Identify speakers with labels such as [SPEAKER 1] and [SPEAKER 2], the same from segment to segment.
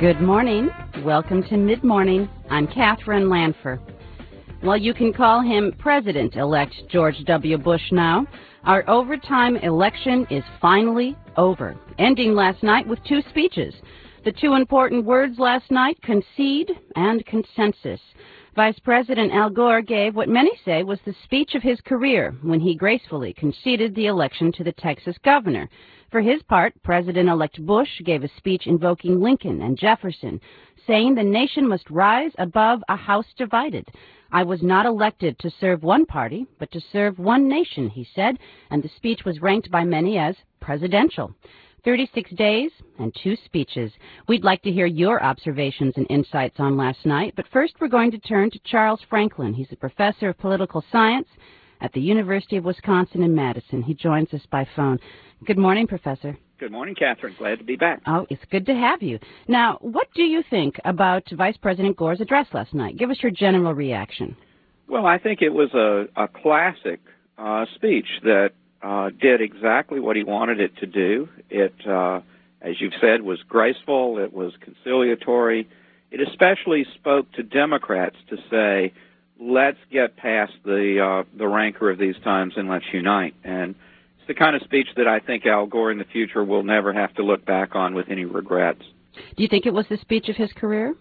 [SPEAKER 1] Good morning. Welcome to Mid-Morning. I'm Catherine Lanfer. Well, you can call him President-elect George W. Bush now. Our overtime election is finally over, ending last night with two speeches. The two important words last night, concede and consensus. Vice President Al Gore gave what many say was the speech of his career when he gracefully conceded the election to the Texas governor. For his part, President-elect Bush gave a speech invoking Lincoln and Jefferson, saying the nation must rise above a house divided. I was not elected to serve one party, but to serve one nation, he said, and the speech was ranked by many as presidential. 36 days and two speeches. We'd like to hear your observations and insights on last night, but first we're going to turn to Charles Franklin. He's a professor of political science at the University of Wisconsin in Madison. He joins us by phone. Good morning, Professor.
[SPEAKER 2] Good morning, Catherine. Glad to be back.
[SPEAKER 1] Oh, it's good to have you. Now, what do you think about Vice President Gore's address last night? Give us your general reaction.
[SPEAKER 2] Well, I think it was a classic speech that did exactly what he wanted it to do. It, as you've said, was graceful. It was conciliatory. It especially spoke to Democrats to say, let's get past the rancor of these times and let's unite. And it's the kind of speech that I think Al Gore in the future will never have to look back on with any regrets.
[SPEAKER 1] Do you think it was the speech of his career?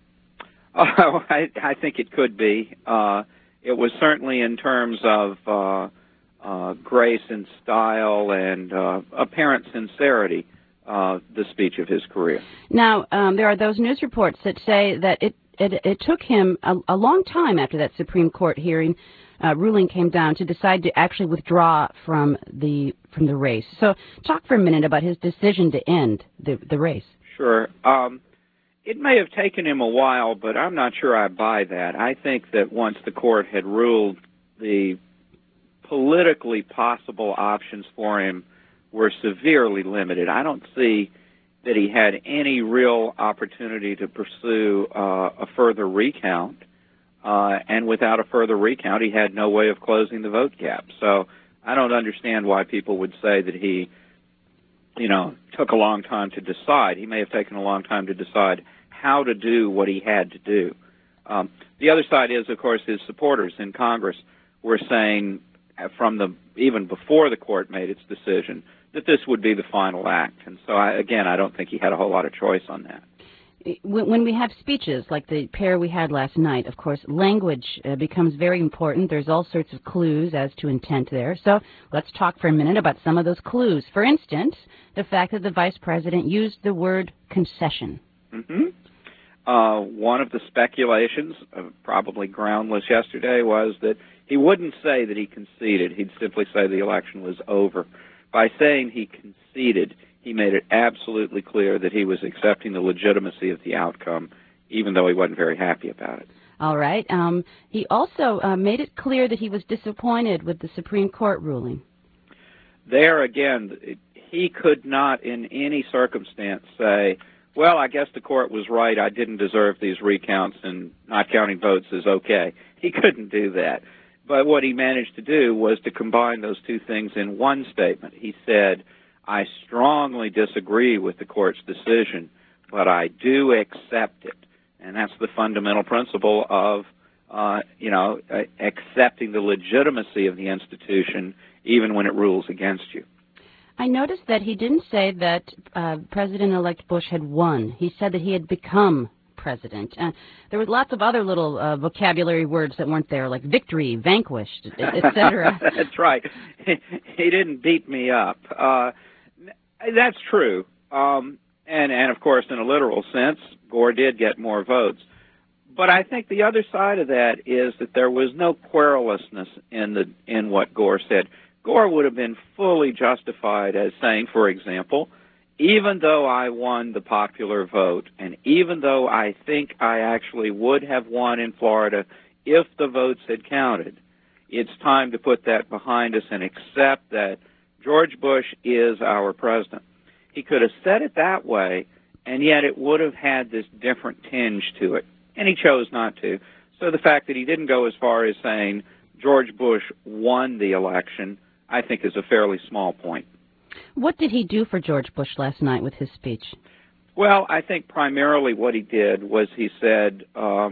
[SPEAKER 2] Oh, I think it could be. It was certainly in terms of grace and style and apparent sincerity, the speech of his career.
[SPEAKER 1] Now, there are those news reports that say that it took him a long time after that Supreme Court hearing ruling came down to decide to actually withdraw from the race. So talk for a minute about his decision to end the race.
[SPEAKER 2] Sure. It may have taken him a while, but I'm not sure I buy that. I think that once the court had ruled, the politically possible options for him were severely limited. I don't see that he had any real opportunity to pursue a further recount, and without a further recount, he had no way of closing the vote gap. So I don't understand why people would say that he, took a long time to decide. He may have taken a long time to decide how to do what he had to do. The other side is, of course, his supporters in Congress were saying even before the court made its decision that this would be the final act. And so, I don't think he had a whole lot of choice on that.
[SPEAKER 1] When we have speeches like the pair we had last night, of course, language becomes very important. There's all sorts of clues as to intent there. So let's talk for a minute about some of those clues. For instance, the fact that the vice president used the word concession.
[SPEAKER 2] Mm-hmm. One of the speculations, probably groundless yesterday, was that he wouldn't say that he conceded. He'd simply say the election was over. By saying he conceded, he made it absolutely clear that he was accepting the legitimacy of the outcome, even though he wasn't very happy about it.
[SPEAKER 1] All right. He also made it clear that he was disappointed with the Supreme Court ruling.
[SPEAKER 2] There again, he could not in any circumstance say, well, I guess the court was right, I didn't deserve these recounts and not counting votes is okay. He couldn't do that. But what he managed to do was to combine those two things in one statement. He said, I strongly disagree with the court's decision, but I do accept it. And that's the fundamental principle of, accepting the legitimacy of the institution even when it rules against you.
[SPEAKER 1] I noticed that he didn't say that President-elect Bush had won. He said that he had become president. There was lots of other little vocabulary words that weren't there, like victory, vanquished, etc.
[SPEAKER 2] That's right. He didn't beat me up. That's true. And of course, in a literal sense, Gore did get more votes. But I think the other side of that is that there was no querulousness in what Gore said. Gore would have been fully justified as saying, for example, even though I won the popular vote, and even though I think I actually would have won in Florida if the votes had counted, it's time to put that behind us and accept that George Bush is our president. He could have said it that way, and yet it would have had this different tinge to it, and he chose not to. So the fact that he didn't go as far as saying George Bush won the election, I think is a fairly small point.
[SPEAKER 1] What did he do for George Bush last night with his speech?
[SPEAKER 2] Well, I think primarily what he did was he said,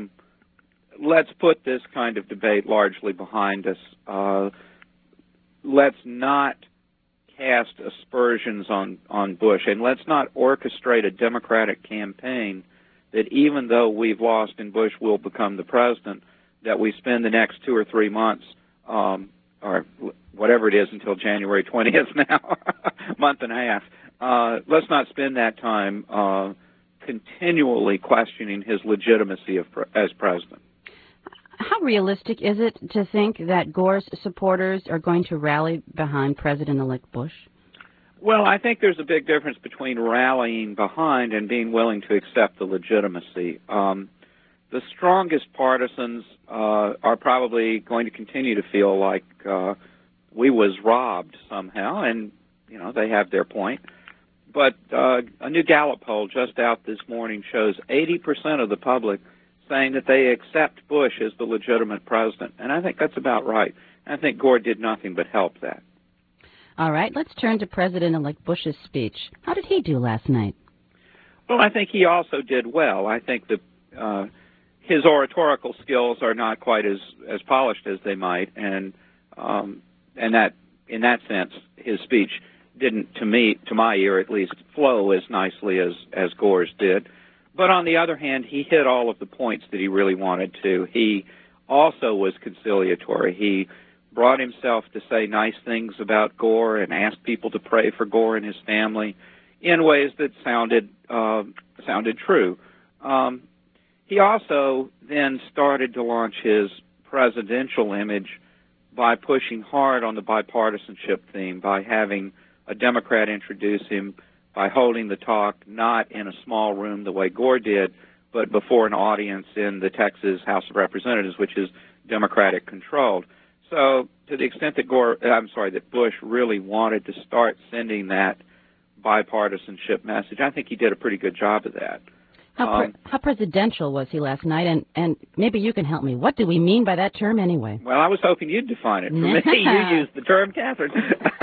[SPEAKER 2] let's put this kind of debate largely behind us. Let's not cast aspersions on Bush, and let's not orchestrate a Democratic campaign that even though we've lost and Bush will become the president, that we spend the next 2 or 3 months, or whatever it is until January 20th now, month and a half. Let's not spend that time continually questioning his legitimacy as president.
[SPEAKER 1] How realistic is it to think that Gore's supporters are going to rally behind President-elect Bush?
[SPEAKER 2] Well, I think there's a big difference between rallying behind and being willing to accept the legitimacy. The strongest partisans are probably going to continue to feel like we was robbed somehow, and, you know, they have their point. But a new Gallup poll just out this morning shows 80% of the public saying that they accept Bush as the legitimate president, and I think that's about right. I think Gore did nothing but help that.
[SPEAKER 1] All right, let's turn to President-elect Bush's speech. How did he do last night?
[SPEAKER 2] Well, I think he also did well. I think that his oratorical skills are not quite as polished as they might, and that in that sense, his speech didn't, to my ear at least, flow as nicely as Gore's did. But on the other hand, he hit all of the points that he really wanted to. He also was conciliatory. He brought himself to say nice things about Gore and asked people to pray for Gore and his family in ways that sounded true. He also then started to launch his presidential image by pushing hard on the bipartisanship theme, by having a Democrat introduce him, by holding the talk not in a small room the way Gore did, but before an audience in the Texas House of Representatives, which is Democratic controlled. So to the extent that Bush really wanted to start sending that bipartisanship message, I think he did a pretty good job of that.
[SPEAKER 1] How presidential was he last night? And maybe you can help me. What do we mean by that term anyway?
[SPEAKER 2] Well, I was hoping you'd define it for me. You used the term, Catherine.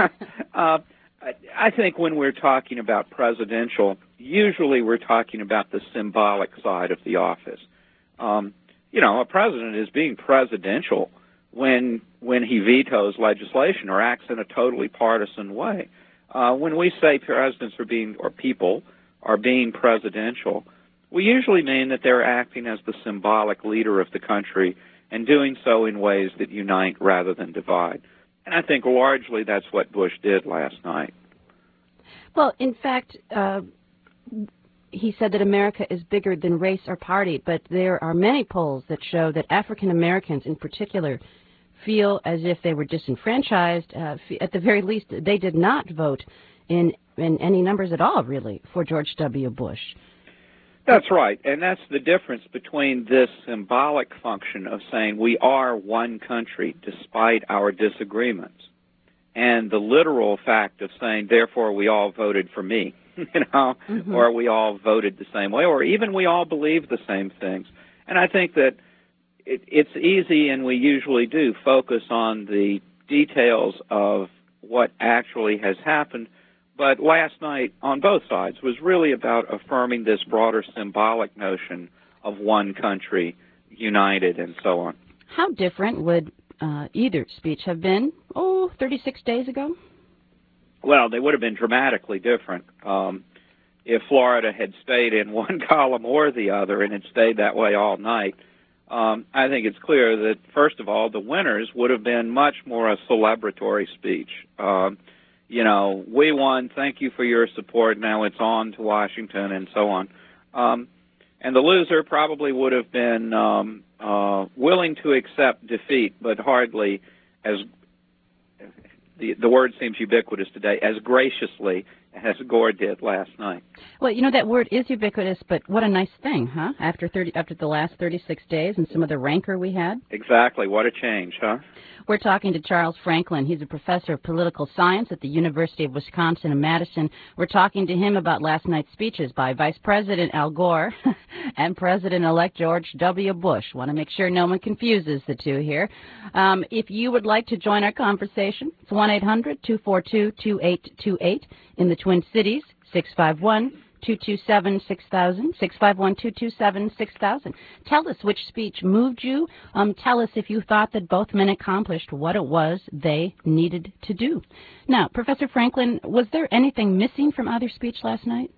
[SPEAKER 2] I think when we're talking about presidential, usually we're talking about the symbolic side of the office. You know, a president is being presidential when he vetoes legislation or acts in a totally partisan way. When we say presidents people are being presidential, we usually mean that they're acting as the symbolic leader of the country and doing so in ways that unite rather than divide. And I think largely that's what Bush did last night.
[SPEAKER 1] Well, in fact, he said that America is bigger than race or party, but there are many polls that show that African Americans in particular feel as if they were disenfranchised. At the very least, they did not vote in any numbers at all, really, for George W. Bush.
[SPEAKER 2] That's right, and that's the difference between this symbolic function of saying we are one country despite our disagreements and the literal fact of saying, therefore, we all voted for me, or we all voted the same way, or even we all believe the same things. And I think that it's easy, and we usually do, focus on the details of what actually has happened. But last night, on both sides, was really about affirming this broader symbolic notion of one country, united, and so on.
[SPEAKER 1] How different would either speech have been, 36 days ago?
[SPEAKER 2] Well, they would have been dramatically different. If Florida had stayed in one column or the other and had stayed that way all night, I think it's clear that, first of all, the winners would have been much more a celebratory speech. We won, thank you for your support, now it's on to Washington, and so on. And the loser probably would have been willing to accept defeat, but hardly as, the word seems ubiquitous today, as graciously as Gore did last night.
[SPEAKER 1] Well, that word is ubiquitous, but what a nice thing, huh? After the last 36 days and some of the rancor we had?
[SPEAKER 2] Exactly. What a change, huh?
[SPEAKER 1] We're talking to Charles Franklin. He's a professor of political science at the University of Wisconsin in Madison. We're talking to him about last night's speeches by Vice President Al Gore and President-elect George W. Bush. Want to make sure no one confuses the two here. If you would like to join our conversation, it's 1-800-242-2828 in the Twin Cities, 651 651-227-6000, 651-227-6000. Tell us which speech moved you. Tell us if you thought that both men accomplished what it was they needed to do. Now, Professor Franklin, was there anything missing from either speech last night?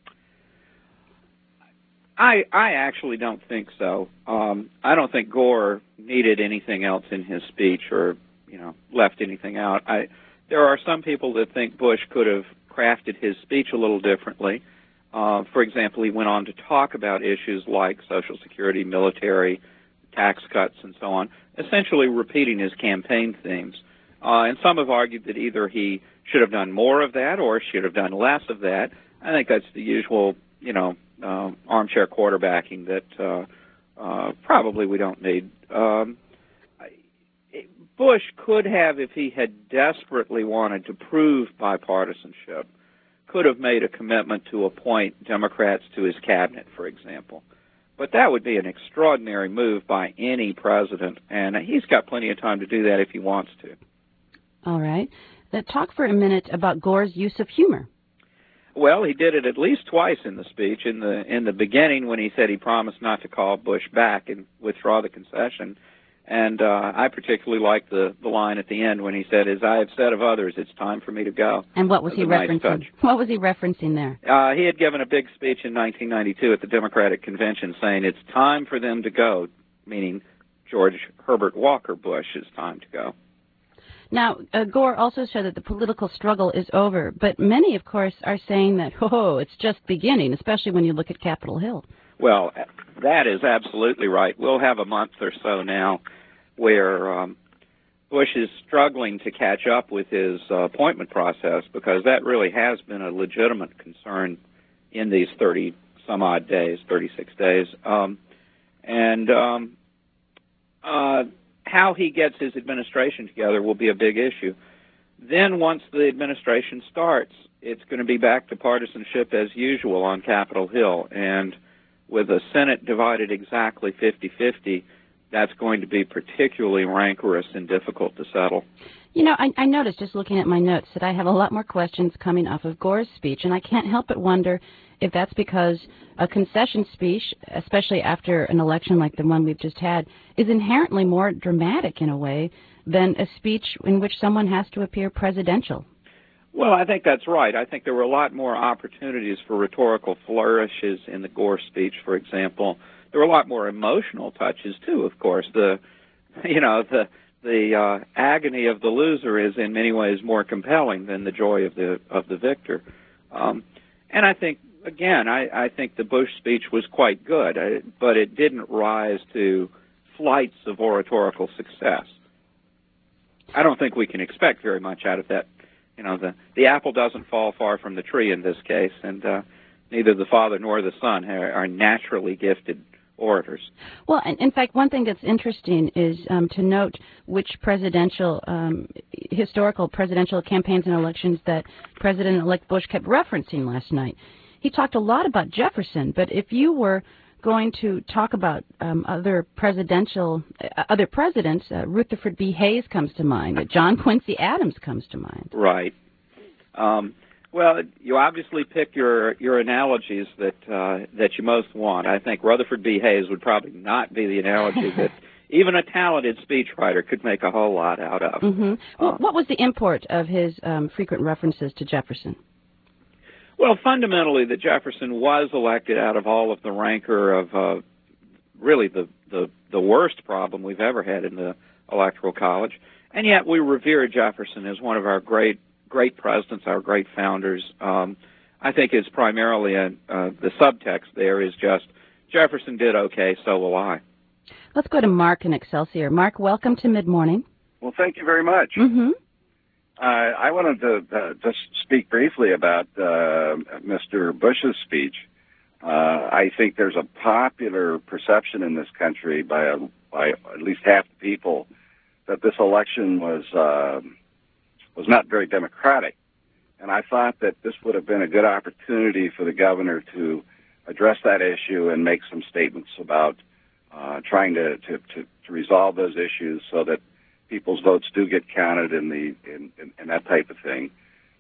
[SPEAKER 2] I actually don't think so. I don't think Gore needed anything else in his speech or, left anything out. There are some people that think Bush could have crafted his speech a little differently. For example, he went on to talk about issues like Social Security, military, tax cuts, and so on, essentially repeating his campaign themes. And some have argued that either he should have done more of that or should have done less of that. I think that's the usual, armchair quarterbacking that probably we don't need. Bush could have, if he had desperately wanted to prove bipartisanship, could have made a commitment to appoint Democrats to his cabinet, for example. But that would be an extraordinary move by any president, and he's got plenty of time to do that if he wants to.
[SPEAKER 1] All right. Talk for a minute about Gore's use of humor.
[SPEAKER 2] Well, he did it at least twice in the speech. In the beginning, when he said he promised not to call Bush back and withdraw the concession, and I particularly liked the line at the end when he said, "As I have said of others, it's time for me to go."
[SPEAKER 1] And what was he referencing?
[SPEAKER 2] Nice touch.
[SPEAKER 1] What was he referencing there?
[SPEAKER 2] He had given a big speech in 1992 at the Democratic Convention saying it's time for them to go, meaning George Herbert Walker Bush is time to go.
[SPEAKER 1] Now, Gore also said that the political struggle is over, but many, of course, are saying that, it's just beginning, especially when you look at Capitol Hill.
[SPEAKER 2] Well, that is absolutely right. We'll have a month or so now where Bush is struggling to catch up with his appointment process, because that really has been a legitimate concern in these 30-some-odd days, 36 days. How he gets his administration together will be a big issue. Then once the administration starts, it's going to be back to partisanship as usual on Capitol Hill. And with the Senate divided exactly 50-50, that's going to be particularly rancorous and difficult to settle.
[SPEAKER 1] I noticed, just looking at my notes, that I have a lot more questions coming off of Gore's speech, and I can't help but wonder if that's because a concession speech, especially after an election like the one we've just had, is inherently more dramatic in a way than a speech in which someone has to appear presidential.
[SPEAKER 2] Well, I think that's right. I think there were a lot more opportunities for rhetorical flourishes in the Gore speech, for example. There were a lot more emotional touches, too, of course. The agony of the loser is in many ways more compelling than the joy of the victor. And I think, again, I think the Bush speech was quite good, but it didn't rise to flights of oratorical success. I don't think we can expect very much out of that. The apple doesn't fall far from the tree in this case, and neither the father nor the son are naturally gifted orators.
[SPEAKER 1] Well, in fact, one thing that's interesting is to note which historical presidential campaigns and elections that President-elect Bush kept referencing last night. He talked a lot about Jefferson, but if you were going to talk about other presidents, Rutherford B. Hayes comes to mind. John Quincy Adams comes to mind.
[SPEAKER 2] Right. Well, you obviously pick your analogies that you most want. I think Rutherford B. Hayes would probably not be the analogy that even a talented speechwriter could make a whole lot out of.
[SPEAKER 1] Mm-hmm. Well, what was the import of his frequent references to Jefferson?
[SPEAKER 2] Well, fundamentally, that Jefferson was elected out of all of the rancor of really the worst problem we've ever had in the Electoral College, and yet we revere Jefferson as one of our great presidents, our great founders. I think it's primarily the subtext there is just Jefferson did okay, so will I.
[SPEAKER 1] Let's go to Mark in Excelsior. Mark, welcome to Mid-Morning.
[SPEAKER 3] Well, thank you very much.
[SPEAKER 1] Mm-hmm.
[SPEAKER 3] I wanted to just speak briefly about Mr. Bush's speech. I think there's a popular perception in this country by at least half the people that this election was not very democratic. And I thought that this would have been a good opportunity for the governor to address that issue and make some statements about trying to resolve those issues so that people's votes do get counted in that type of thing.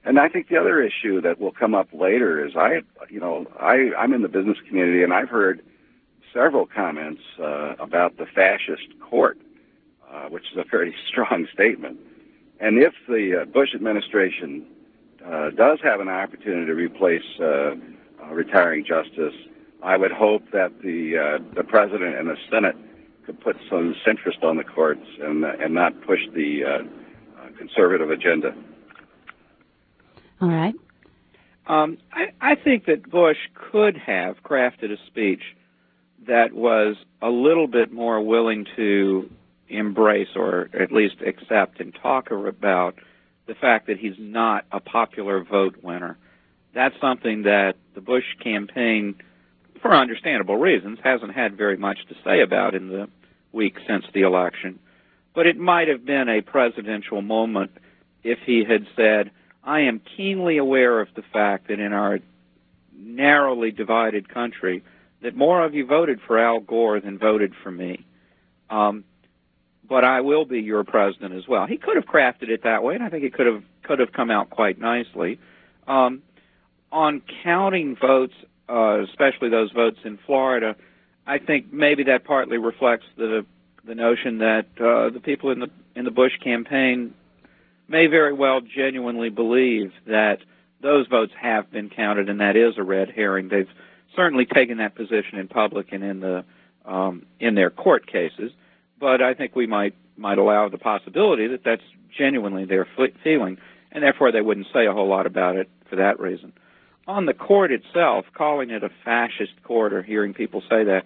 [SPEAKER 3] And I think the other issue that will come up later is I'm in the business community, and I've heard several comments about the fascist court, which is a very strong statement. And if the Bush administration does have an opportunity to replace a retiring justice, I would hope that the president and the Senate could put some centrist on the courts and not push the conservative agenda.
[SPEAKER 1] All right.
[SPEAKER 2] I think that Bush could have crafted a speech that was a little bit more willing to embrace or at least accept and talk about the fact that he's not a popular vote winner. That's something that the Bush campaign, for understandable reasons, hasn't had very much to say about in the week since the election. But it might have been a presidential moment if he had said, I am keenly aware of the fact that in our narrowly divided country that more of you voted for Al Gore than voted for me. But I will be your president as well. He could have crafted it that way, and I think it could have come out quite nicely. On counting votes, especially those votes in Florida, I think maybe that partly reflects the notion that the people in the Bush campaign may very well genuinely believe that those votes have been counted, and that is a red herring. They've certainly taken that position in public and in their court cases. But I think we might allow the possibility that that's genuinely their feeling, and therefore they wouldn't say a whole lot about it for that reason. On the court itself, calling it a fascist court or hearing people say that,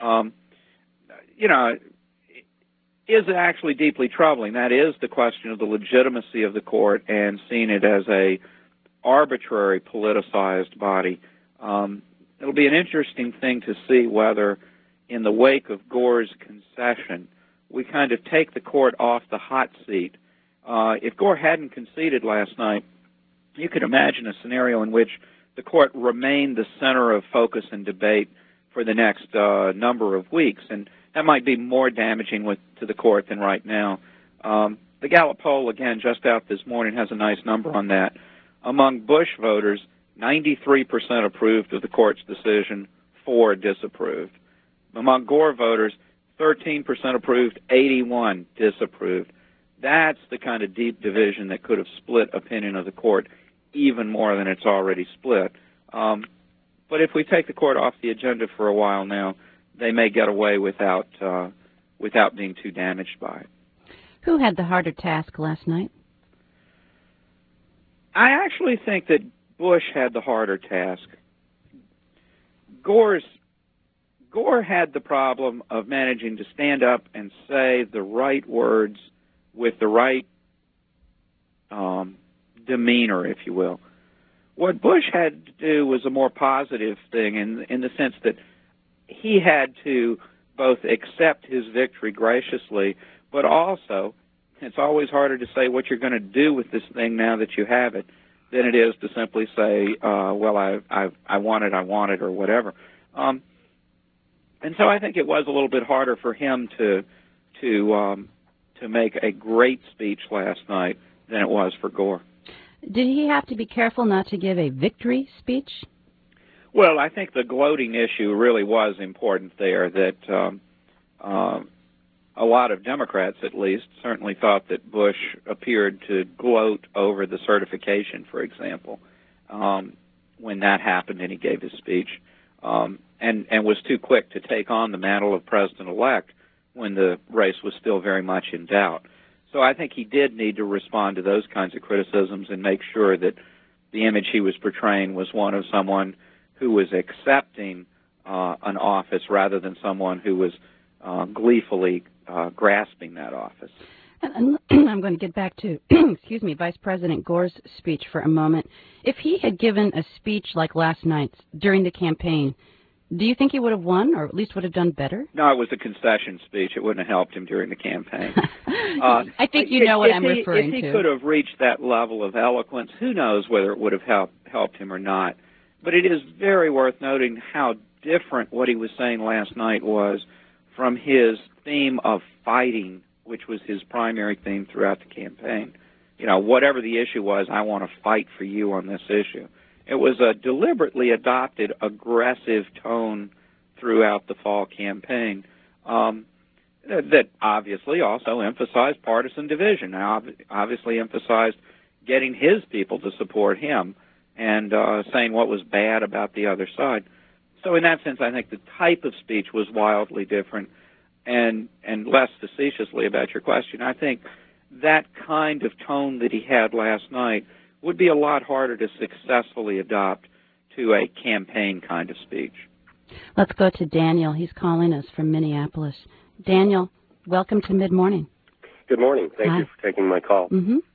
[SPEAKER 2] is actually deeply troubling. That is the question of the legitimacy of the court and seeing it as a arbitrary, politicized body. It'll be an interesting thing to see whether, in the wake of Gore's concession, we kind of take the court off the hot seat. If Gore hadn't conceded last night, you could imagine a scenario in which the court remained the center of focus and debate for the next number of weeks, and that might be more damaging to the court than right now. The Gallup poll, again, just out this morning, has a nice number on that. Among Bush voters, 93% approved of the court's decision, 4% disapproved. Among Gore voters, 13% approved, 81% disapproved. That's the kind of deep division that could have split opinion of the court even more than it's already split. But if we take the court off the agenda for a while now, they may get away without being too damaged by it.
[SPEAKER 1] Who had the harder task last night?
[SPEAKER 2] I actually think that Bush had the harder task. Gore had the problem of managing to stand up and say the right words with the right demeanor, if you will. What Bush had to do was a more positive thing in the sense that he had to both accept his victory graciously, but also, it's always harder to say what you're going to do with this thing now that you have it than it is to simply say, well, I want it, or whatever. And so I think it was a little bit harder for him to make a great speech last night than it was for Gore.
[SPEAKER 1] Did he have to be careful not to give a victory speech?
[SPEAKER 2] Well, I think the gloating issue really was important there, that a lot of Democrats, at least, certainly thought that Bush appeared to gloat over the certification, for example, when that happened and he gave his speech, and was too quick to take on the mantle of president-elect when the race was still very much in doubt. So I think he did need to respond to those kinds of criticisms and make sure that the image he was portraying was one of someone who was accepting an office rather than someone who was gleefully grasping that office.
[SPEAKER 1] And I'm going to get back to, Vice President Gore's speech for a moment. If he had given a speech like last night's during the campaign, do you think he would have won, or at least would have done better?
[SPEAKER 2] No, it was a concession speech. It wouldn't have helped him during the campaign.
[SPEAKER 1] I think you know what I'm referring to.
[SPEAKER 2] If he could have reached that level of eloquence, who knows whether it would have helped him or not. But it is very worth noting how different what he was saying last night was from his theme of fighting, which was his primary theme throughout the campaign. whatever the issue was, I want to fight for you on this issue. It was a deliberately adopted aggressive tone throughout the fall campaign that obviously also emphasized partisan division. Now, obviously emphasized getting his people to support him and saying what was bad about the other side. So in that sense, I think the type of speech was wildly different. And less facetiously about your question, I think that kind of tone that he had last night would be a lot harder to successfully adopt to a campaign kind of speech.
[SPEAKER 1] Let's go to Daniel. He's calling us from Minneapolis. Daniel, welcome to Mid-Morning.
[SPEAKER 4] Good morning. Thank you for taking my call.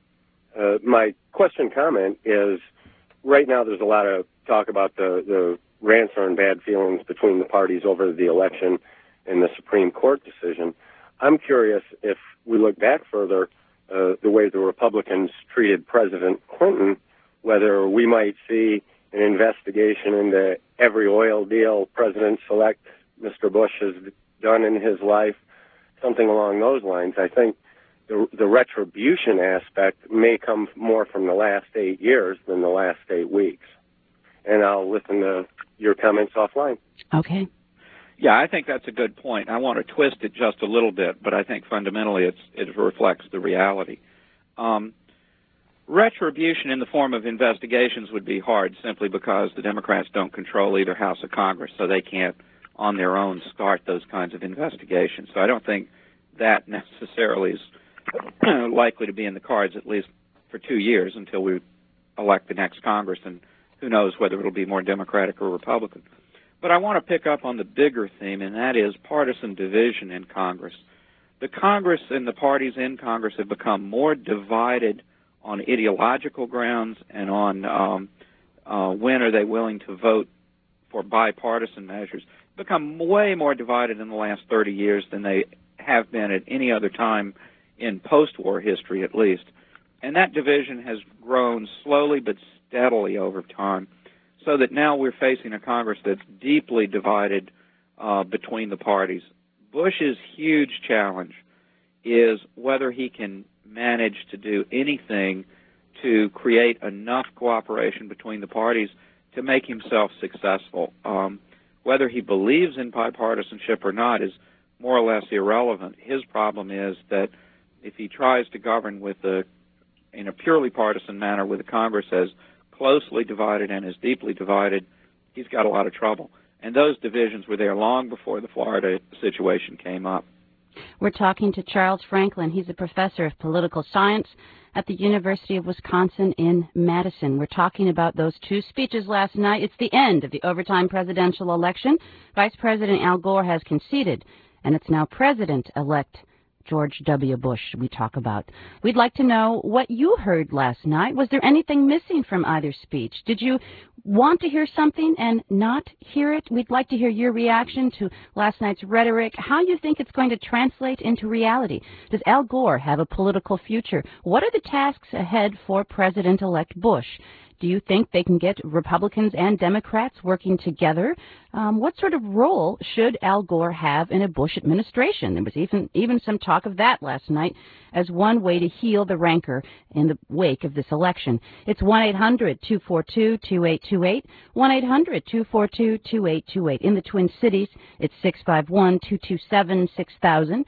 [SPEAKER 4] My comment is, right now there's a lot of talk about the rancor and bad feelings between the parties over the election and the Supreme Court decision. I'm curious, if we look back further, the way the Republicans treated President Clinton, whether we might see an investigation into every oil deal President-elect Mr. Bush has done in his life, something along those lines. I think the retribution aspect may come more from the last 8 years than the last 8 weeks. And I'll listen to your comments offline.
[SPEAKER 1] Okay.
[SPEAKER 2] Yeah, I think that's a good point. I want to twist it just a little bit, but I think fundamentally it reflects the reality. Retribution in the form of investigations would be hard simply because the Democrats don't control either house of Congress, so they can't on their own start those kinds of investigations. So I don't think that necessarily is likely to be in the cards, at least for 2 years until we elect the next Congress, and who knows whether it'll be more Democratic or Republican. But I want to pick up on the bigger theme, and that is partisan division in Congress. The Congress and the parties in Congress have become more divided on ideological grounds and on when are they willing to vote for bipartisan measures, become way more divided in the last 30 years than they have been at any other time in post-war history, at least. And that division has grown slowly but steadily over time, so that now we're facing a Congress that's deeply divided between the parties. Bush's huge challenge is whether he can manage to do anything to create enough cooperation between the parties to make himself successful. Whether he believes in bipartisanship or not is more or less irrelevant. His problem is that if he tries to govern in a purely partisan manner with a Congress as closely divided and as deeply divided, he's got a lot of trouble. And those divisions were there long before the Florida situation came up.
[SPEAKER 1] We're talking to Charles Franklin. He's a professor of political science at the University of Wisconsin in Madison. We're talking about those two speeches last night. It's the end of the overtime presidential election. Vice President Al Gore has conceded, and it's now President-elect George W. Bush we talk about. We'd like to know what you heard last night. Was there anything missing from either speech? Did you want to hear something and not hear it? We'd like to hear your reaction to last night's rhetoric, how you think it's going to translate into reality. Does Al Gore have a political future? What are the tasks ahead for President-elect Bush? Do you think they can get Republicans and Democrats working together? What sort of role should Al Gore have in a Bush administration? There was even some talk of that last night as one way to heal the rancor in the wake of this election. It's 1-800-242-2828, 1-800-242-2828. In the Twin Cities, it's 651-227-6000,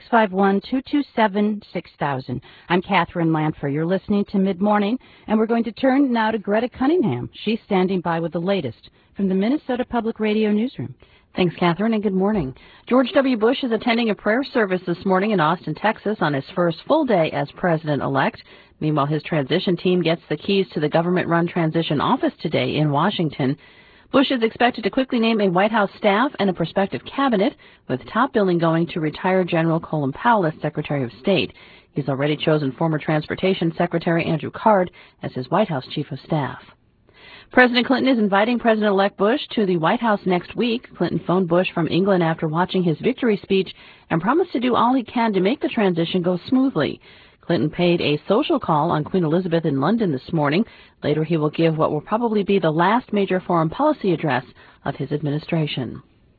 [SPEAKER 1] 651-227-6000. I'm Catherine Lanfer. You're listening to Mid-Morning, and we're going to turn now to Greta Cunningham. She's standing by with the latest from the Minnesota Public Radio Newsroom.
[SPEAKER 5] Thanks, Catherine, and good morning. George W. Bush is attending a prayer service this morning in Austin, Texas, on his first full day as president-elect. Meanwhile, his transition team gets the keys to the government-run transition office today in Washington. Bush is expected to quickly name a White House staff and a prospective cabinet, with top billing going to retired General Colin Powell as Secretary of State. He's already chosen former Transportation Secretary Andrew Card as his White House Chief of Staff. President Clinton is inviting President-elect Bush to the White House next week. Clinton phoned Bush from England after watching his victory speech and promised to do all he can to make the transition go smoothly. Clinton paid a social call on Queen Elizabeth in London this morning. Later he will give what will probably be the last major foreign policy address of his administration.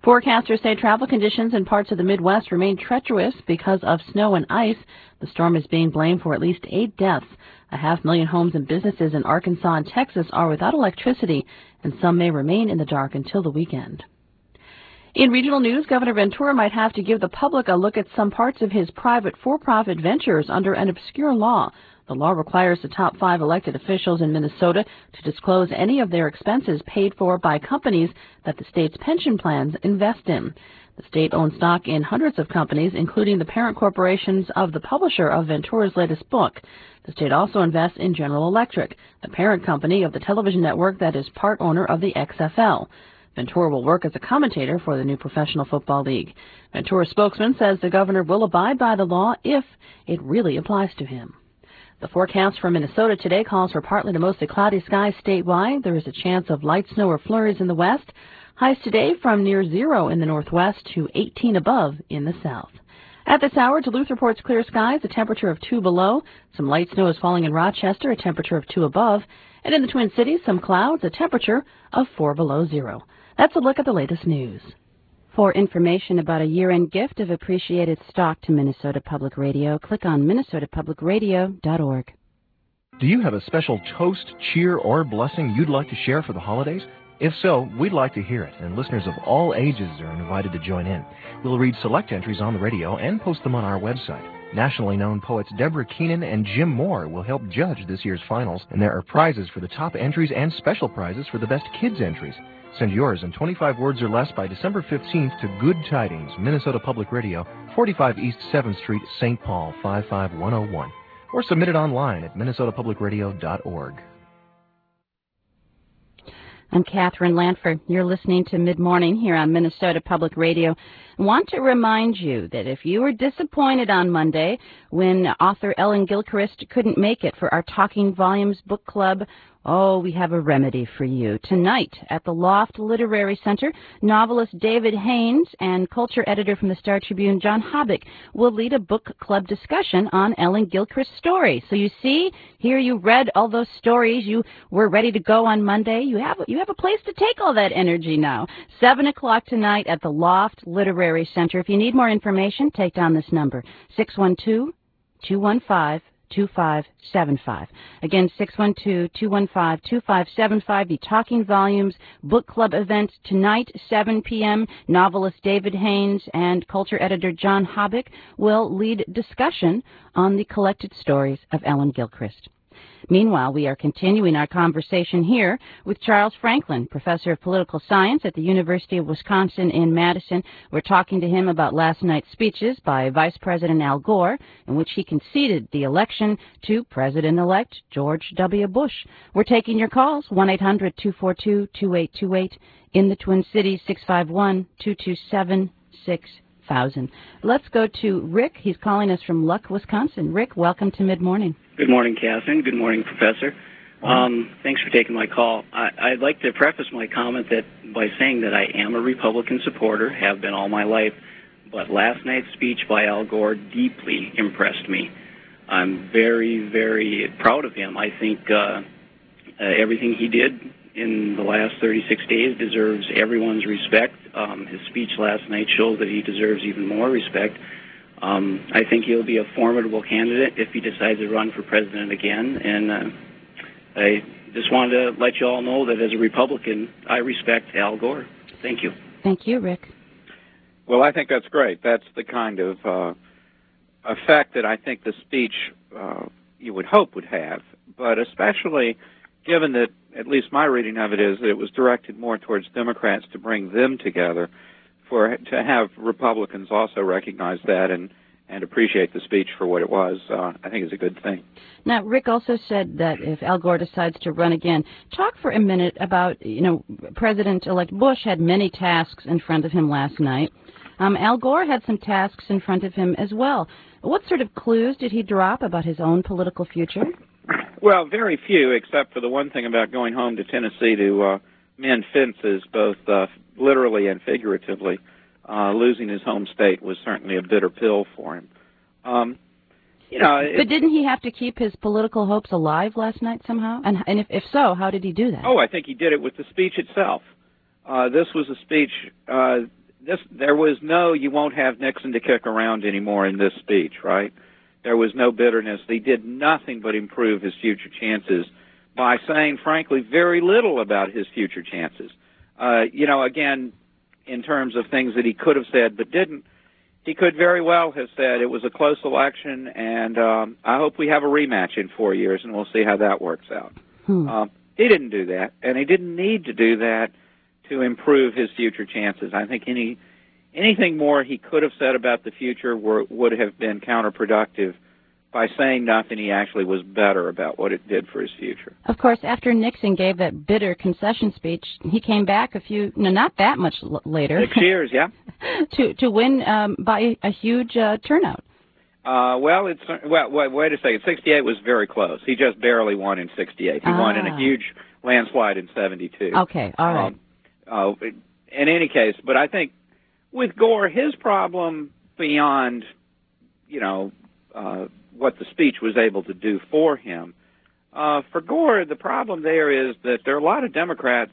[SPEAKER 5] Forecasters say travel conditions in parts of the Midwest remain treacherous because of snow and ice. The storm is being blamed for at least 8 deaths. 500,000 homes and businesses in Arkansas and Texas are without electricity, and some may remain in the dark until the weekend. In regional news, Governor Ventura might have to give the public a look at some parts of his private for-profit ventures under an obscure law. The law requires the top 5 elected officials in Minnesota to disclose any of their expenses paid for by companies that the state's pension plans invest in. The state owns stock in hundreds of companies, including the parent corporations of the publisher of Ventura's latest book. The state also invests in General Electric, the parent company of the television network that is part owner of the XFL. Ventura will work as a commentator for the new Professional Football League. Ventura's spokesman says the governor will abide by the law if it really applies to him. The forecast for Minnesota today calls for partly to mostly cloudy skies statewide. There is a chance of light snow or flurries in the west. Highs today from near 0 in the northwest to 18 above in the south. At this hour, Duluth reports clear skies, a temperature of 2 below. Some light snow is falling in Rochester, a temperature of 2 above. And in the Twin Cities, some clouds, a temperature of 4 below 0. That's a look at the latest news.
[SPEAKER 1] For information about a year-end gift of appreciated stock to Minnesota Public Radio, click on minnesotapublicradio.org.
[SPEAKER 6] Do you have a special toast, cheer, or blessing you'd like to share for the holidays? If so, we'd like to hear it, and listeners of all ages are invited to join in. We'll read select entries on the radio and post them on our website. Nationally known poets Deborah Keenan and Jim Moore will help judge this year's finals, and there are prizes for the top entries and special prizes for the best kids' entries. Send yours in 25 words or less by December 15th to Good Tidings, Minnesota Public Radio, 45 East 7th Street, St. Paul, 55101. Or submit it online at minnesotapublicradio.org.
[SPEAKER 1] I'm Catherine Lanford. You're listening to Mid-Morning here on Minnesota Public Radio. I want to remind you that if you were disappointed on Monday when author Ellen Gilchrist couldn't make it for our Talking Volumes book club, we have a remedy for you. Tonight at the Loft Literary Center, novelist David Haynes and culture editor from the Star Tribune, John Hobick, will lead a book club discussion on Ellen Gilchrist's story. So you see, here you read all those stories. You were ready to go on Monday. You have a place to take all that energy now. 7 o'clock tonight at the Loft Literary Center. If you need more information, take down this number, 612-215-2575. Again, 612-215-2575. The Talking Volumes Book Club event tonight, 7 p.m. Novelist David Haynes and culture editor John Hobick will lead discussion on the collected stories of Ellen Gilchrist. Meanwhile, we are continuing our conversation here with Charles Franklin, professor of political science at the University of Wisconsin in Madison. We're talking to him about last night's speeches by Vice President Al Gore, in which he conceded the election to President-elect George W. Bush. We're taking your calls, 1-800-242-2828, in the Twin Cities, 651-227-6000. Let's go to Rick. He's calling us from Luck, Wisconsin. Rick, welcome to Mid-Morning.
[SPEAKER 7] Good morning, Catherine. Good morning, Professor. Thanks for taking my call. I'd like to preface my comment by saying that I am a Republican supporter, have been all my life, but last night's speech by Al Gore deeply impressed me. I'm very, very proud of him. I think everything he did in the last 36 days deserves everyone's respect. His speech last night shows that he deserves even more respect. I think he'll be a formidable candidate if he decides to run for president again. And I just wanted to let you all know that as a Republican, I respect Al Gore. Thank you.
[SPEAKER 1] Thank you, Rick.
[SPEAKER 2] Well, I think that's great. That's the kind of effect that I think the speech you would hope would have, but especially given that at least my reading of it is that it was directed more towards Democrats to bring them together, to have Republicans also recognize that and appreciate the speech for what it was, I think is a good thing.
[SPEAKER 1] Now, Rick also said that if Al Gore decides to run again, talk for a minute about, President-elect Bush had many tasks in front of him last night. Al Gore had some tasks in front of him as well. What sort of clues did he drop about his own political future?
[SPEAKER 2] Well, very few, except for the one thing about going home to Tennessee to mend fences, both literally and figuratively. Losing his home state was certainly a bitter pill for him. But
[SPEAKER 1] didn't he have to keep his political hopes alive last night somehow? And if so, how did he do that?
[SPEAKER 2] Oh, I think he did it with the speech itself. This was a speech there was no, you won't have Nixon to kick around anymore in this speech, right? There was no bitterness. He did nothing but improve his future chances by saying, frankly, very little about his future chances. Again, in terms of things that he could have said but didn't, he could very well have said it was a close election, and I hope we have a rematch in 4 years, and we'll see how that works out. He didn't do that, and he didn't need to do that to improve his future chances. I think anything more he could have said about the future would have been counterproductive. By saying nothing, he actually was better about what it did for his future.
[SPEAKER 1] Of course, after Nixon gave that bitter concession speech, he came back not that much later.
[SPEAKER 2] 6 years, yeah.
[SPEAKER 1] to win by a huge turnout.
[SPEAKER 2] Wait a second. 68 was very close. He just barely won in 68. He won in a huge landslide in 72.
[SPEAKER 1] Okay, all right.
[SPEAKER 2] In any case, but I think with Gore, his problem beyond, what the speech was able to do for him, for Gore, the problem there is that there are a lot of Democrats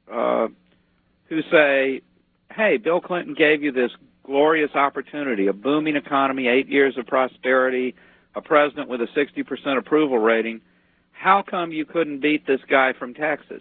[SPEAKER 2] who say, hey, Bill Clinton gave you this glorious opportunity, a booming economy, 8 years of prosperity, a president with a 60% approval rating. How come you couldn't beat this guy from Texas?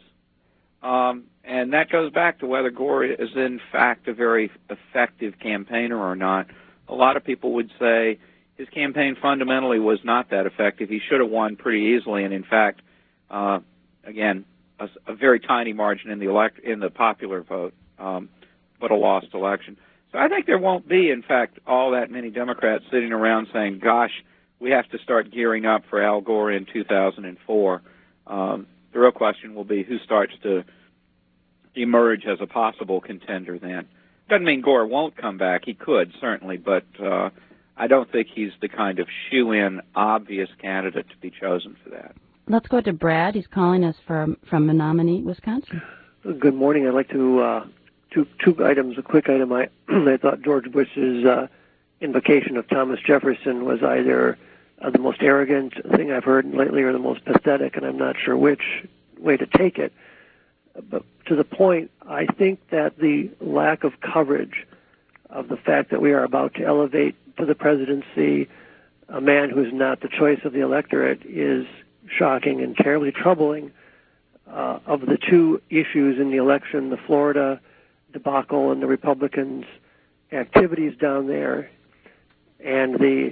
[SPEAKER 2] And that goes back to whether Gore is, in fact, a very effective campaigner or not. A lot of people would say his campaign fundamentally was not that effective. He should have won pretty easily, and in fact, again, a very tiny margin in the popular vote, but a lost election. So I think there won't be, in fact, all that many Democrats sitting around saying, gosh, we have to start gearing up for Al Gore in 2004. The real question will be who starts to emerge as a possible contender then. Doesn't mean Gore won't come back. He could, certainly, but I don't think he's the kind of shoe-in, obvious candidate to be chosen for that.
[SPEAKER 1] Let's go to Brad. He's calling us from Menominee, Wisconsin.
[SPEAKER 8] Good morning. I'd like to two items. A quick item. I thought George Bush's invocation of Thomas Jefferson was either the most arrogant thing I've heard lately or the most pathetic, and I'm not sure which way to take it. But to the point, I think that the lack of coverage of the fact that we are about to elevate to the presidency a man who's not the choice of the electorate is shocking and terribly troubling. Of the two issues in the election, the Florida debacle and the Republicans' activities down there, and the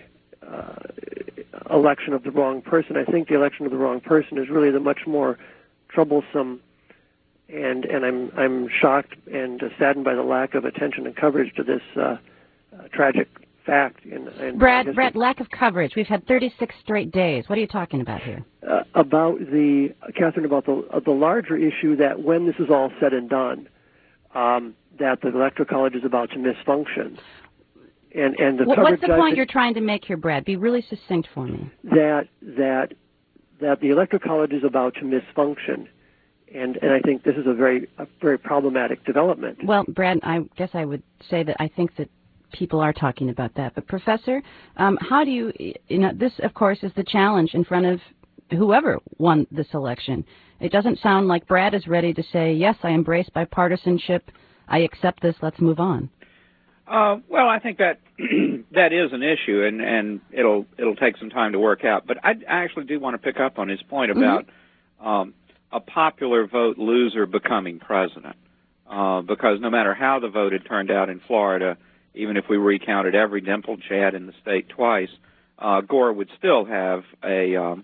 [SPEAKER 8] election of the wrong person, I think the election of the wrong person is really the much more troublesome, and I'm shocked and saddened by the lack of attention and coverage to this tragic fact.
[SPEAKER 1] Brad, lack of coverage. We've had 36 straight days. What are you talking about here?
[SPEAKER 8] Catherine, about the larger issue that when this is all said and done, that the Electoral College is about to misfunction. And the
[SPEAKER 1] what's the point you're trying to make here, Brad? Be really succinct for me.
[SPEAKER 8] That the Electoral College is about to misfunction. And I think this is a very problematic development.
[SPEAKER 1] Well, Brad, I guess I would say that I think that people are talking about that. But, Professor, how do you this, of course, is the challenge in front of whoever won this election. It doesn't sound like Brad is ready to say, yes, I embrace bipartisanship, I accept this, let's move on.
[SPEAKER 2] Well, I think that that is an issue, and it'll take some time to work out. But I actually do want to pick up on his point about a popular vote loser becoming president, because no matter how the vote had turned out in Florida, even if we recounted every dimpled Chad in the state twice, Gore would still have a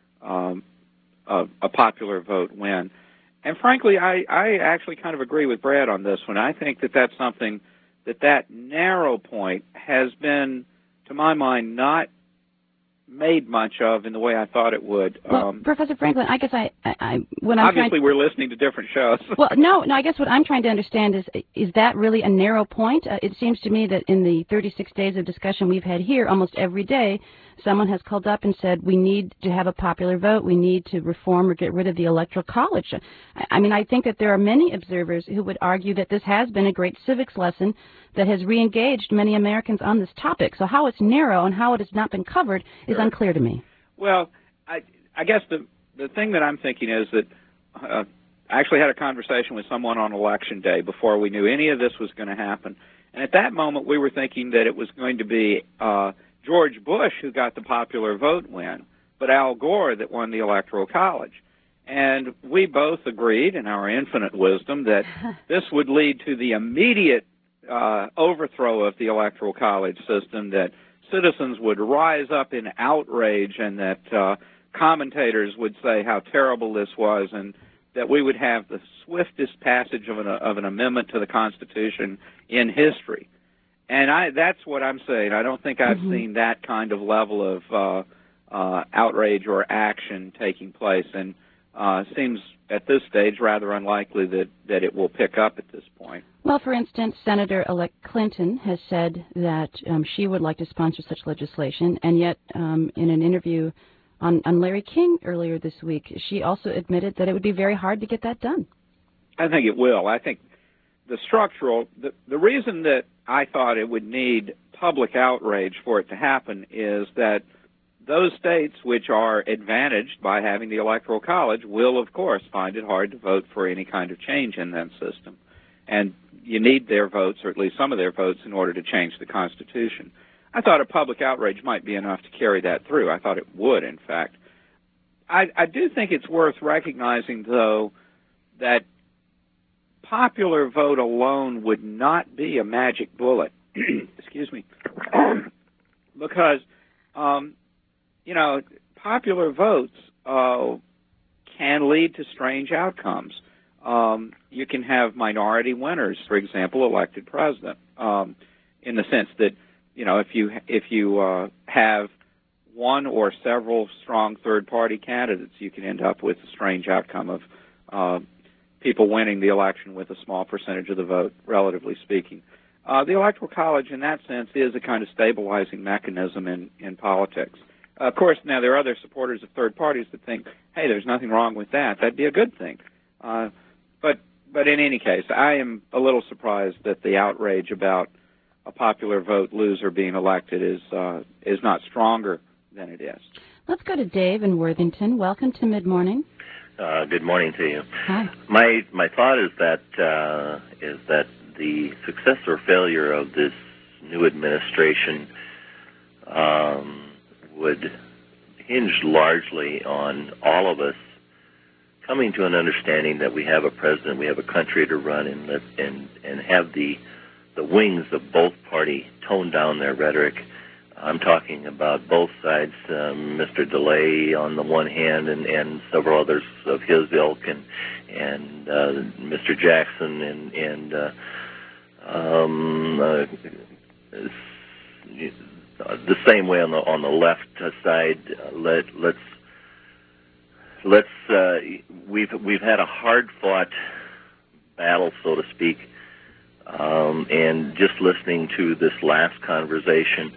[SPEAKER 2] popular vote win. And frankly, I actually kind of agree with Brad on this one. I think that that's something that narrow point has been, to my mind, not made much of in the way I thought it would.
[SPEAKER 1] Well, Professor Franklin, I guess
[SPEAKER 2] obviously we're listening to different shows.
[SPEAKER 1] Well, no, I guess what I'm trying to understand is that really a narrow point? It seems to me that in the 36 days of discussion we've had here, almost every day, someone has called up and said we need to have a popular vote, we need to reform or get rid of the Electoral College. I mean, I think that there are many observers who would argue that this has been a great civics lesson that has re-engaged many Americans on this topic. So how it's narrow and how it has not been covered is unclear to me.
[SPEAKER 2] Well, I guess the thing that I'm thinking is that I actually had a conversation with someone on Election Day before we knew any of this was going to happen, And at that moment, we were thinking that it was going to be George Bush who got the popular vote win, but Al Gore that won the Electoral College. And we both agreed in our infinite wisdom that this would lead to the immediate overthrow of the Electoral College system, that citizens would rise up in outrage, and that commentators would say how terrible this was, and that we would have the swiftest passage of an amendment to the Constitution in history. And that's what I'm saying. I don't think I've seen that kind of level of outrage or action taking place, and seems at this stage rather unlikely that it will pick up at this point.
[SPEAKER 1] Well, for instance, Senator-elect Clinton has said that she would like to sponsor such legislation, and yet in an interview on Larry King earlier this week, she also admitted that it would be very hard to get that done.
[SPEAKER 2] I think it will. I think the reason that I thought it would need public outrage for it to happen is that those states which are advantaged by having the Electoral College will, of course, find it hard to vote for any kind of change in that system. And you need their votes, or at least some of their votes, in order to change the Constitution. I thought a public outrage might be enough to carry that through. I thought it would, in fact. I do think it's worth recognizing, though, that popular vote alone would not be a magic bullet. Excuse me. Because, popular votes can lead to strange outcomes. You can have minority winners, for example, elected president, in the sense that, if you have one or several strong third-party candidates, you can end up with a strange outcome of people winning the election with a small percentage of the vote, relatively speaking. The Electoral College, in that sense, is a kind of stabilizing mechanism in politics. Of course, now there are other supporters of third parties that think, hey, there's nothing wrong with that. That'd be a good thing. But in any case, I am a little surprised that the outrage about a popular vote loser being elected is not stronger than it is.
[SPEAKER 1] Let's go to Dave in Worthington. Welcome to Mid Morning.
[SPEAKER 9] Good morning to you.
[SPEAKER 1] Hi.
[SPEAKER 9] My thought is that the success or failure of this new administration would hinge largely on all of us coming to an understanding that we have a president, we have a country to run, and have the wings of both parties tone down their rhetoric. I'm talking about both sides, Mr. DeLay on the one hand, and several others of his ilk, and Mr. Jackson, and the same way on the left side. We've had a hard-fought battle, so to speak, and just listening to this last conversation.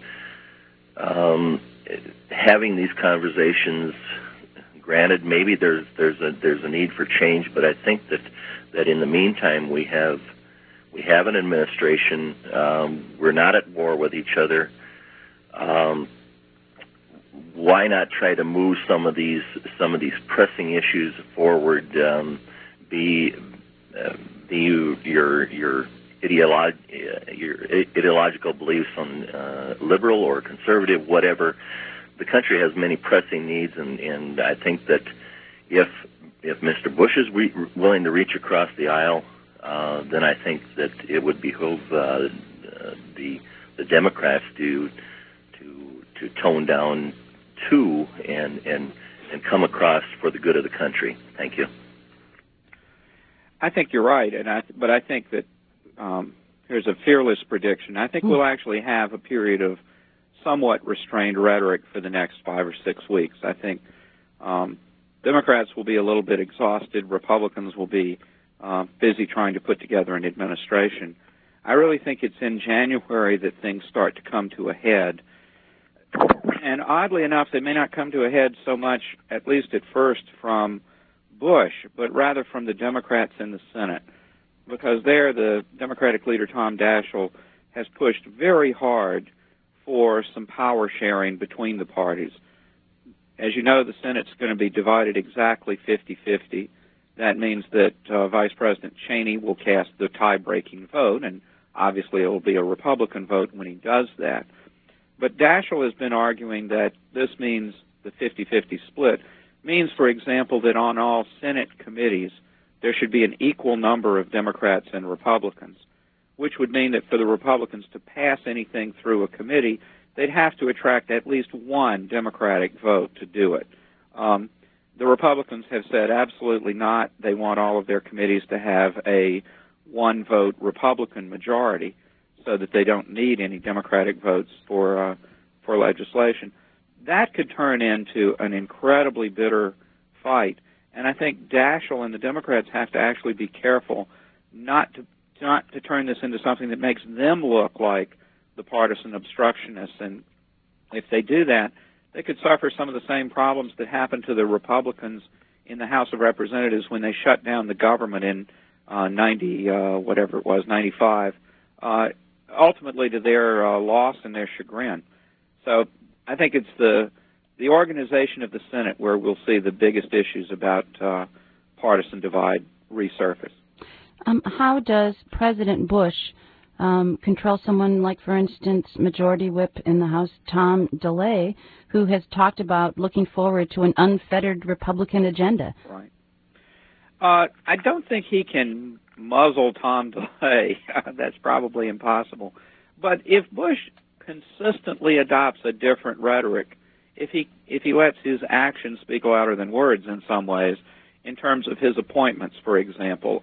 [SPEAKER 9] Having these conversations, granted, maybe there's a need for change, but I think that in the meantime we have an administration. We're not at war with each other. Why not try to move some of these pressing issues forward? Be your ideological beliefs on liberal or conservative, whatever. The country has many pressing needs, and I think that if Mr. Bush is willing to reach across the aisle, then I think that it would behoove the Democrats to tone down too and come across for the good of the country. Thank you.
[SPEAKER 2] I think you're right, but I think that here's a fearless prediction. I think we'll actually have a period of somewhat restrained rhetoric for the next 5 or 6 weeks. I think Democrats will be a little bit exhausted. Republicans will be busy trying to put together an administration. I really think it's in January that things start to come to a head. And oddly enough, they may not come to a head so much, at least at first, from Bush, but rather from the Democrats in the Senate. Because there, the Democratic leader, Tom Daschle, has pushed very hard for some power sharing between the parties. As you know, the Senate's going to be divided exactly 50-50. That means that Vice President Cheney will cast the tie-breaking vote, and obviously it will be a Republican vote when he does that. But Daschle has been arguing that this means the 50-50 split means, for example, that on all Senate committees there should be an equal number of Democrats and Republicans, which would mean that for the Republicans to pass anything through a committee, they'd have to attract at least one Democratic vote to do it. The Republicans have said absolutely not. They want all of their committees to have a one-vote Republican majority so that they don't need any Democratic votes for legislation. That could turn into an incredibly bitter fight, and I think Daschle and the Democrats have to actually be careful not to turn this into something that makes them look like the partisan obstructionists. And if they do that, they could suffer some of the same problems that happened to the Republicans in the House of Representatives when they shut down the government in 95, ultimately to their loss and their chagrin. So I think it's the organization of the Senate where we'll see the biggest issues about partisan divide resurface.
[SPEAKER 1] How does President Bush control someone like, for instance, Majority Whip in the House, Tom DeLay, who has talked about looking forward to an unfettered Republican agenda?
[SPEAKER 2] Right. I don't think he can muzzle Tom DeLay. That's probably impossible. But if Bush consistently adopts a different rhetoric, if he lets his actions speak louder than words in some ways, in terms of his appointments, for example,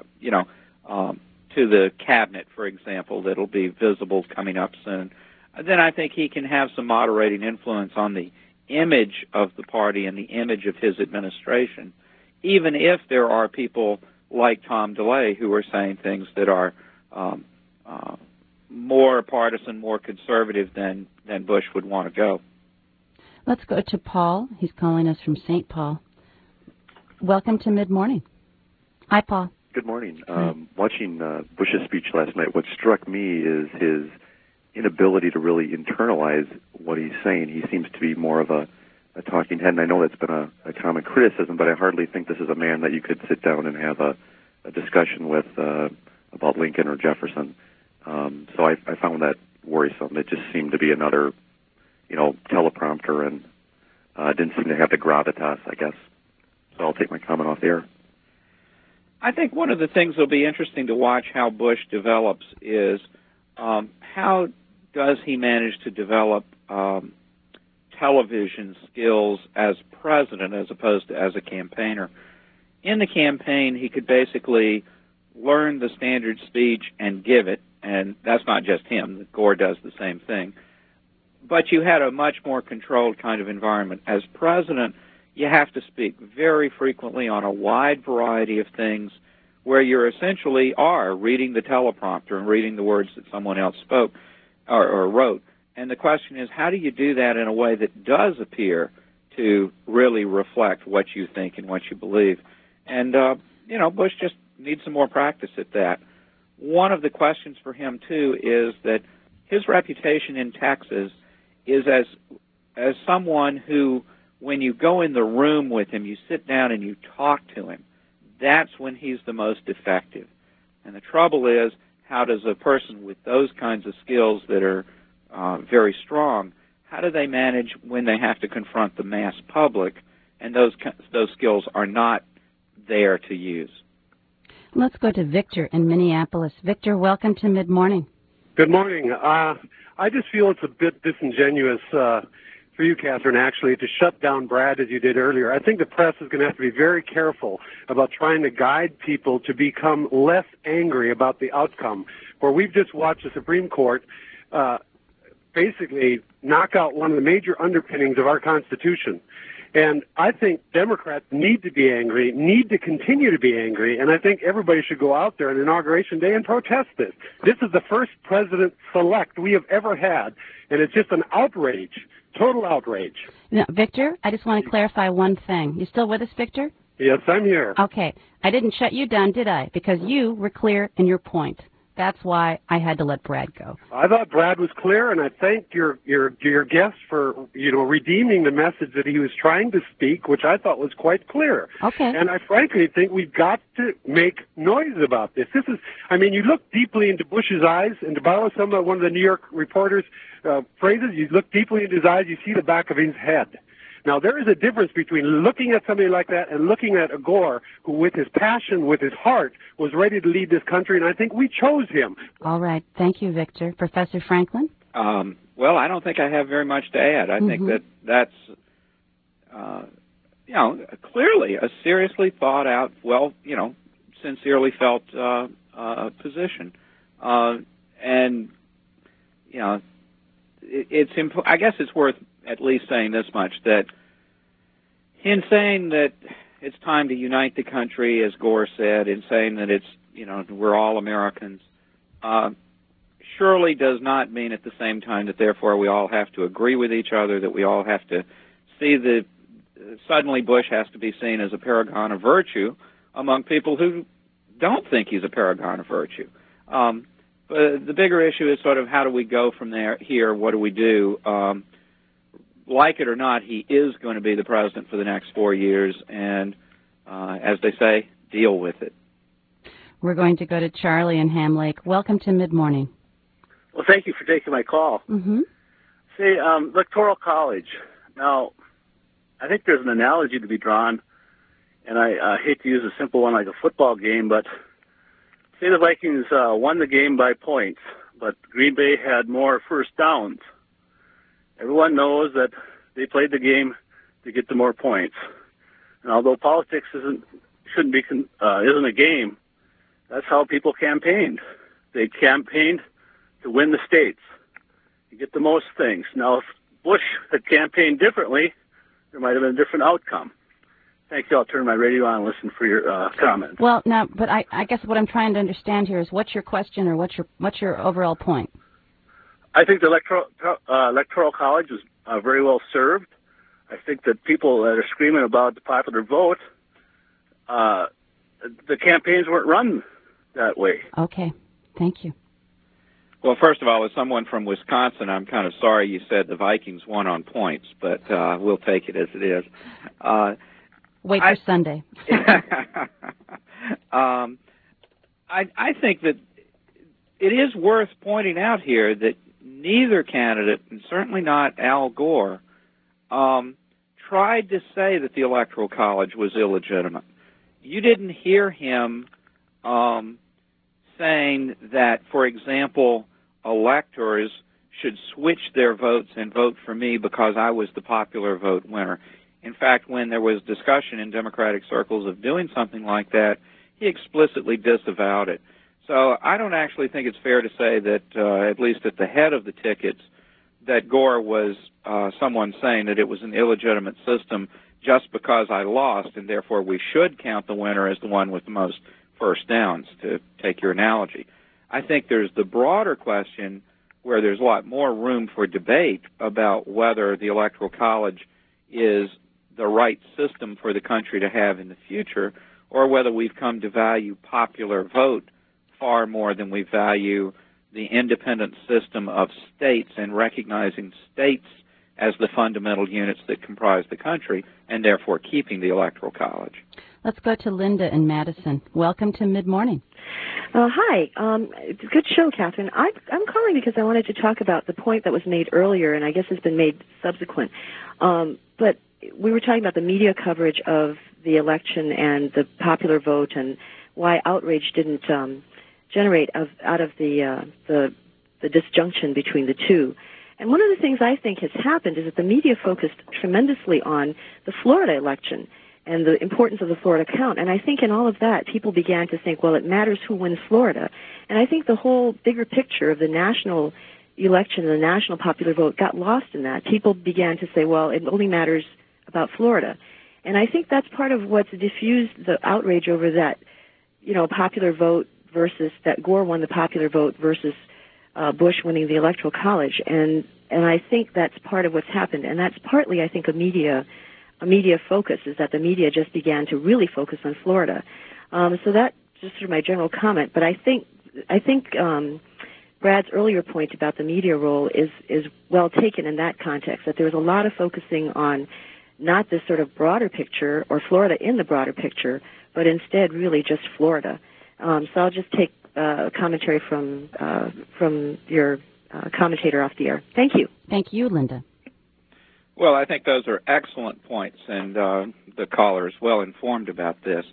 [SPEAKER 2] to the cabinet, for example, that'll be visible coming up soon, then I think he can have some moderating influence on the image of the party and the image of his administration, even if there are people like Tom DeLay who are saying things that are more partisan, more conservative than Bush would want to go.
[SPEAKER 1] Let's go to Paul. He's calling us from St. Paul. Welcome to Mid-Morning. Hi, Paul.
[SPEAKER 10] Good morning. Watching Bush's speech last night, what struck me is his inability to really internalize what he's saying. He seems to be more of a talking head, and I know that's been a common criticism, but I hardly think this is a man that you could sit down and have a discussion with about Lincoln or Jefferson. So I found that worrisome. It just seemed to be another, teleprompter, and didn't seem to have the gravitas, I guess. So I'll take my comment off there.
[SPEAKER 2] I think one of the things that'll be interesting to watch how Bush develops is how does he manage to develop television skills as president as opposed to as a campaigner. In the campaign, he could basically learn the standard speech and give it, and that's not just him. Gore does the same thing. But you had a much more controlled kind of environment. As president, you have to speak very frequently on a wide variety of things where you essentially are reading the teleprompter and reading the words that someone else spoke or wrote. And the question is, how do you do that in a way that does appear to really reflect what you think and what you believe? And, Bush just needs some more practice at that. One of the questions for him, too, is that his reputation in Texas is as someone who, when you go in the room with him, you sit down and you talk to him, that's when he's the most effective. And the trouble is, how does a person with those kinds of skills that are very strong, how do they manage when they have to confront the mass public and those skills are not there to use?
[SPEAKER 1] Let's go to Victor in Minneapolis. Victor, welcome to Mid-Morning.
[SPEAKER 11] Good morning. I just feel it's a bit disingenuous for you, Catherine, actually, to shut down Brad as you did earlier. I think the press is going to have to be very careful about trying to guide people to become less angry about the outcome, where we've just watched the Supreme Court basically knock out one of the major underpinnings of our Constitution. And I think Democrats need to be angry, need to continue to be angry, and I think everybody should go out there on Inauguration Day and protest this. This is the first president-elect we have ever had, and it's just an outrage, total outrage.
[SPEAKER 1] Now, Victor, I just want to clarify one thing. You still with us, Victor?
[SPEAKER 11] Yes, I'm here.
[SPEAKER 1] Okay. I didn't shut you down, did I? Because you were clear in your point. That's why I had to let Brad go.
[SPEAKER 11] I thought Brad was clear, and I thank your guest for redeeming the message that he was trying to speak, which I thought was quite clear.
[SPEAKER 1] Okay.
[SPEAKER 11] And I frankly think we've got to make noise about this. You look deeply into Bush's eyes, and to borrow one of the New York Reporter's phrases, you look deeply into his eyes, you see the back of his head. Now, there is a difference between looking at somebody like that and looking at a Gore who, with his passion, with his heart, was ready to lead this country, and I think we chose him.
[SPEAKER 1] All right. Thank you, Victor. Professor Franklin?
[SPEAKER 2] Well, I don't think I have very much to add. I think that's clearly a seriously thought out, sincerely felt position. I guess it's worth at least saying this much, that in saying that it's time to unite the country, as Gore said, in saying that we're all Americans, surely does not mean at the same time that therefore we all have to agree with each other, that we all have to see that suddenly Bush has to be seen as a paragon of virtue among people who don't think he's a paragon of virtue. But the bigger issue is sort of how do we go from here, what do we do? Like it or not, he is going to be the president for the next 4 years, and as they say, deal with it.
[SPEAKER 1] We're going to go to Charlie in Ham Lake. Welcome to Mid-Morning.
[SPEAKER 12] Well, thank you for taking my call.
[SPEAKER 1] Mm-hmm.
[SPEAKER 12] Say, Electoral College. Now, I think there's an analogy to be drawn, and I hate to use a simple one like a football game, but say the Vikings won the game by points, but Green Bay had more first downs. Everyone knows that they played the game to get the more points. And although politics isn't a game, that's how people campaigned. They campaigned to win the states, to get the most things. Now, if Bush had campaigned differently, there might have been a different outcome. Thank you. I'll turn my radio on and listen for your comments.
[SPEAKER 1] Well, now, but I guess what I'm trying to understand here is what's your question or what's your overall point?
[SPEAKER 12] I think the Electoral College was very well served. I think that people that are screaming about the popular vote, the campaigns weren't run that way.
[SPEAKER 1] Okay. Thank you.
[SPEAKER 2] Well, first of all, as someone from Wisconsin, I'm kind of sorry you said the Vikings won on points, but we'll take it as it is.
[SPEAKER 1] Wait for Sunday.
[SPEAKER 2] I think that it is worth pointing out here that neither candidate, and certainly not Al Gore, tried to say that the Electoral College was illegitimate. You didn't hear him saying that, for example, electors should switch their votes and vote for me because I was the popular vote winner. In fact, when there was discussion in Democratic circles of doing something like that, he explicitly disavowed it. So I don't actually think it's fair to say that, at least at the head of the tickets, that Gore was someone saying that it was an illegitimate system just because I lost, and therefore we should count the winner as the one with the most first downs, to take your analogy. I think there's the broader question where there's a lot more room for debate about whether the Electoral College is the right system for the country to have in the future, or whether we've come to value popular vote far more than we value the independent system of states and recognizing states as the fundamental units that comprise the country, and therefore keeping the Electoral College.
[SPEAKER 1] Let's go to Linda in Madison. Welcome to Mid-Morning.
[SPEAKER 13] Hi. It's a good show, Catherine. I'm calling because I wanted to talk about the point that was made earlier, and I guess has been made subsequent. But we were talking about the media coverage of the election and the popular vote and why outrage didn't generate out of the disjunction between the two. And one of the things I think has happened is that the media focused tremendously on the Florida election and the importance of the Florida count. And I think in all of that, people began to think, well, it matters who wins Florida. And I think the whole bigger picture of the national election and the national popular vote got lost in that. People began to say, well, it only matters about Florida. And I think that's part of what's diffused the outrage over that, popular vote versus that Gore won the popular vote versus Bush winning the Electoral College. And I think that's part of what's happened. And that's partly, I think, a media focus, is that the media just began to really focus on Florida. So that's just sort of my general comment. But I think I think Brad's earlier point about the media role is well taken in that context, that there's a lot of focusing on not this sort of broader picture or Florida in the broader picture, but instead really just Florida. So I'll just take commentary from your commentator off the air. Thank you.
[SPEAKER 1] Thank you, Linda.
[SPEAKER 2] Well, I think those are excellent points, and the caller is well informed about this.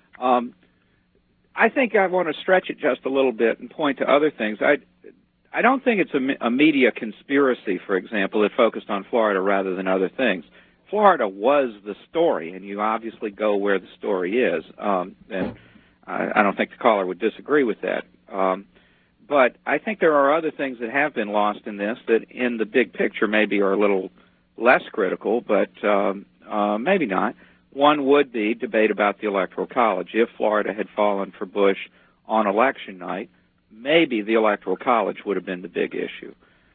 [SPEAKER 2] I think I want to stretch it just a little bit and point to other things. I don't think it's a media conspiracy, for example, that focused on Florida rather than other things. Florida was the story, and you obviously go where the story is. And I don't think the caller would disagree with that. But I think there are other things that have been lost in this that in the big picture maybe are a little less critical, but maybe not. One would be debate about the Electoral College. If Florida had fallen for Bush on election night, maybe the Electoral College would have been the big issue.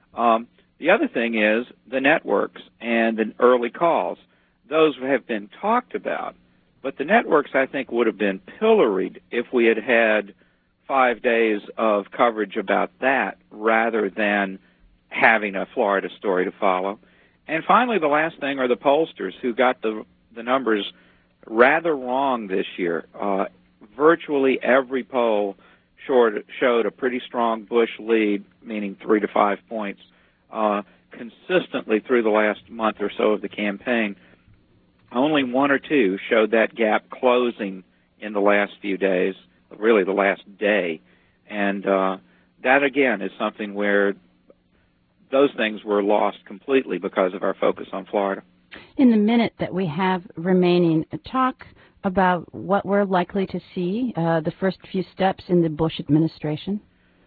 [SPEAKER 2] The other thing is the networks and the early calls. Those have been talked about, but the networks, I think, would have been pilloried if we had had 5 days of coverage about that rather than having a Florida story to follow. And finally, the last thing are the pollsters who got the numbers rather wrong this year. Virtually every poll showed a pretty strong Bush lead, meaning 3 to 5 points, consistently through the last month or so of the campaign. Only 1 or 2 showed that gap closing in the last few days, really the last day. And that, again, is something where those things were lost completely because of our focus on Florida.
[SPEAKER 1] In the minute that we have remaining, talk about what we're likely to see, the first few steps in the Bush administration.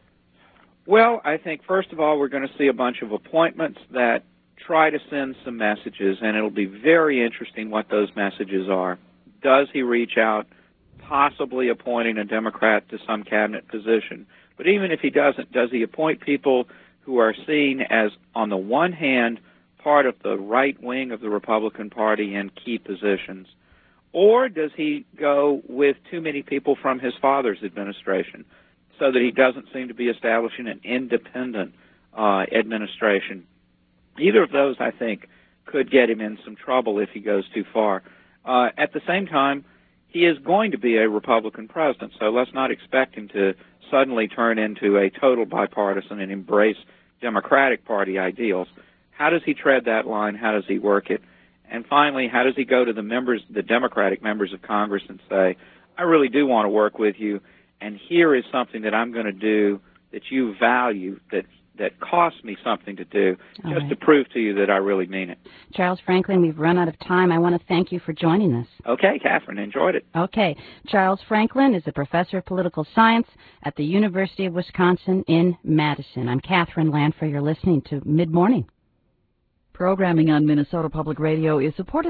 [SPEAKER 2] Well, I think, first of all, we're going to see a bunch of appointments that try to send some messages, and it'll be very interesting what those messages are. Does he reach out, possibly appointing a Democrat to some cabinet position? But even if he doesn't, does he appoint people who are seen as, on the one hand, part of the right wing of the Republican Party in key positions? Or does he go with too many people from his father's administration so that he doesn't seem to be establishing an independent administration? Either of those, I think, could get him in some trouble if he goes too far. At the same time, he is going to be a Republican president, so let's not expect him to suddenly turn into a total bipartisan and embrace Democratic Party ideals. How does he tread that line? How does he work it? And finally, how does he go to the Democratic members of Congress and say, I really do want to work with you, and here is something that I'm going to do that you value, that costs me something to do, just to prove to you that I really mean it.
[SPEAKER 1] Charles Franklin, we've run out of time. I want to thank you for joining us.
[SPEAKER 2] Okay, Catherine, enjoyed it.
[SPEAKER 1] Okay. Charles Franklin is a professor of political science at the University of Wisconsin in Madison. I'm Catherine Lanford. You're listening to Mid-Morning.
[SPEAKER 14] Programming on Minnesota Public Radio is supported